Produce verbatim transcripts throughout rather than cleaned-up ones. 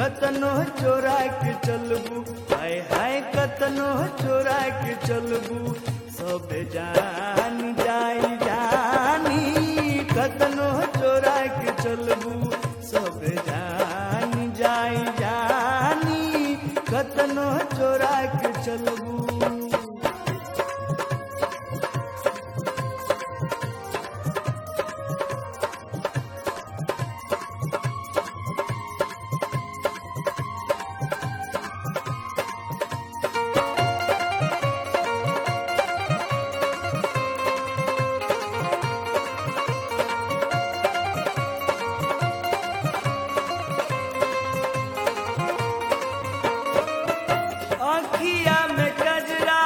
कतनो चोरा के चलबू, हाय हाय कतनो चोरा के चलबू, सब जान जाई जानी। कतनो चोरा के चलबू, सब जान जाई जानी। कतनो चोरा के चलबू। अखिया में कजरा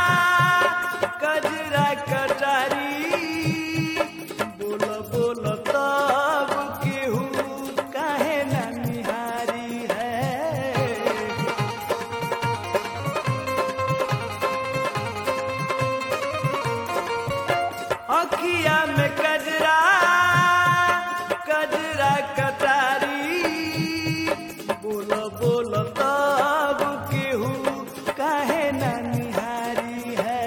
कजरा कटारी, बोल बोल तब केहू काहे न निहारी है। अखिया में कजरा कजरा कटारी, बोल बोल तब केहू काहे न निहारी है।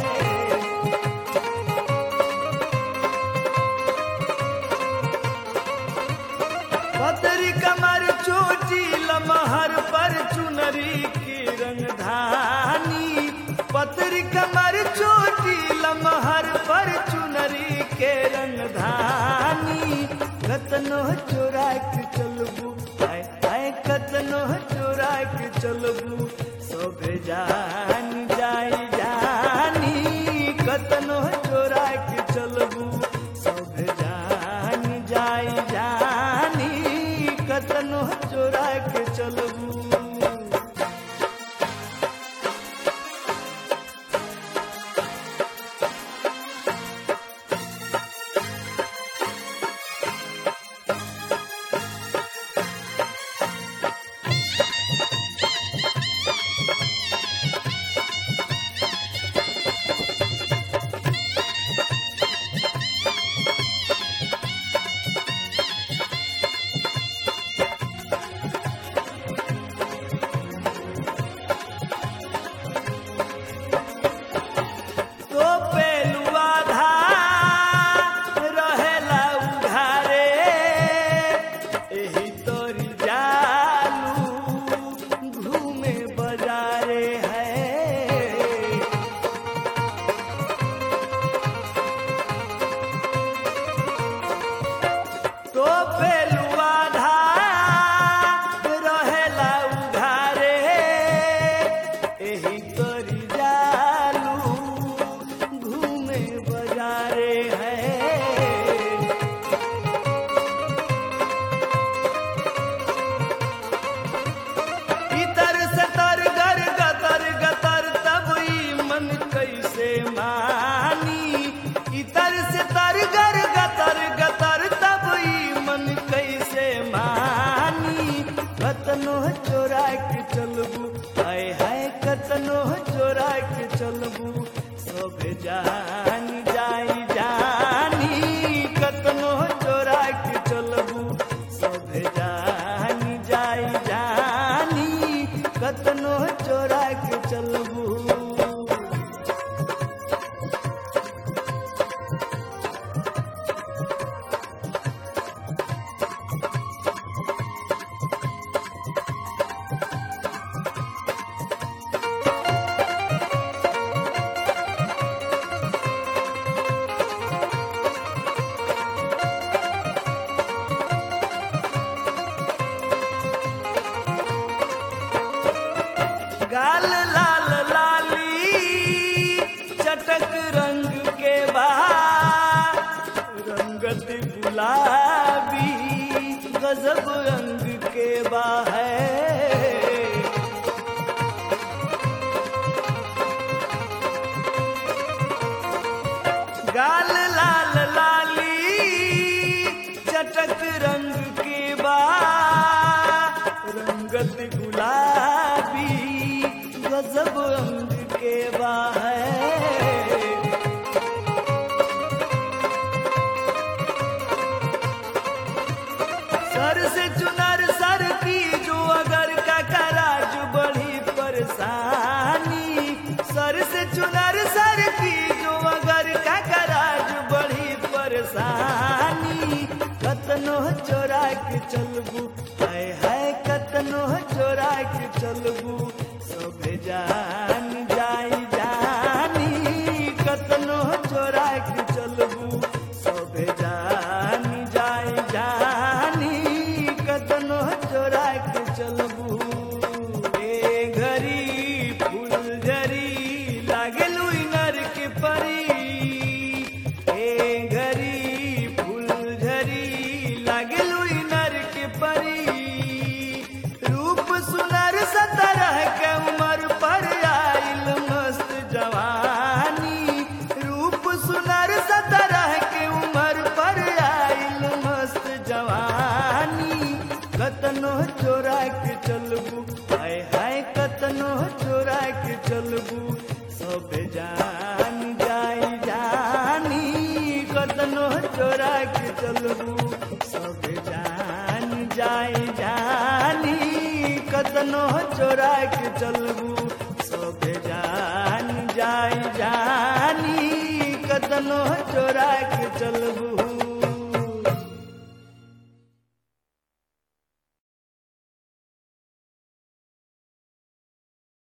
पतरी कमर चोटी लमहर पर चुनरी की रंगधानी। पतरी कमर चोटी लमहर पर चुनरी के रंगधानी। कतनो चोरा के चलबू, हाय हाय कतनो चोरा के चलबू, सब जान जाई जानी। कतनो चोरा के चलबू, सब जान जाई जानी। कतनो चोरा के चलबू। तो पेलुआ धा रहेला उघारे, एही तोरी जालू घूमे बाजारे है। तो पेलुआ धा रहेला उघारे, एही तोरी जालू घूमे बाजारे है। इतर से तर गर गतर गतर तब ई मन कैसे मानी। इतर से तर गर गतर गतर तब ई मन कैसे मानी। कतनो चोरा के चलबू, हाय हाय कतनो चोरा के चलबू, सब जान जाई जानी। कतनो चोरा के चलबू, सब जान जाई जानी। कतनो चोरा के चलबू। गाल लाल लाली चटक रंग के बा, रंगत गुलाबी गजब रंग के बा है। गाल लाल लाली चटक रंग के बा, रंगत गुलाबी गजब रंग के बा है। सर से चुनर सर की जो कतनो चोरा के चलबू हाय हाय कतनो चोरा के चलबू सोभे जान जाई जानी कतनो चोरा के चलबू सोभे जान जाई जानी कतनो चोरा के चलबू ए घरी फूलझरी लागलू नर के परी ए घरी फूलझरी लागलू नर के परी रूप सुनर सतरह के उम्र पर आइल मस्त जवानी रूप सुनर सतरह के उम्र पर आइल मस्त जवानी कतनो चोरा के चलबू हाय हाय कतनो चोरा के चलबू सब जान जाई जानी कतनो चोरा के चलबू सब जान जाई जानी कतनो चोरा के चलबू सब जान जाई जानी कतनो चोरा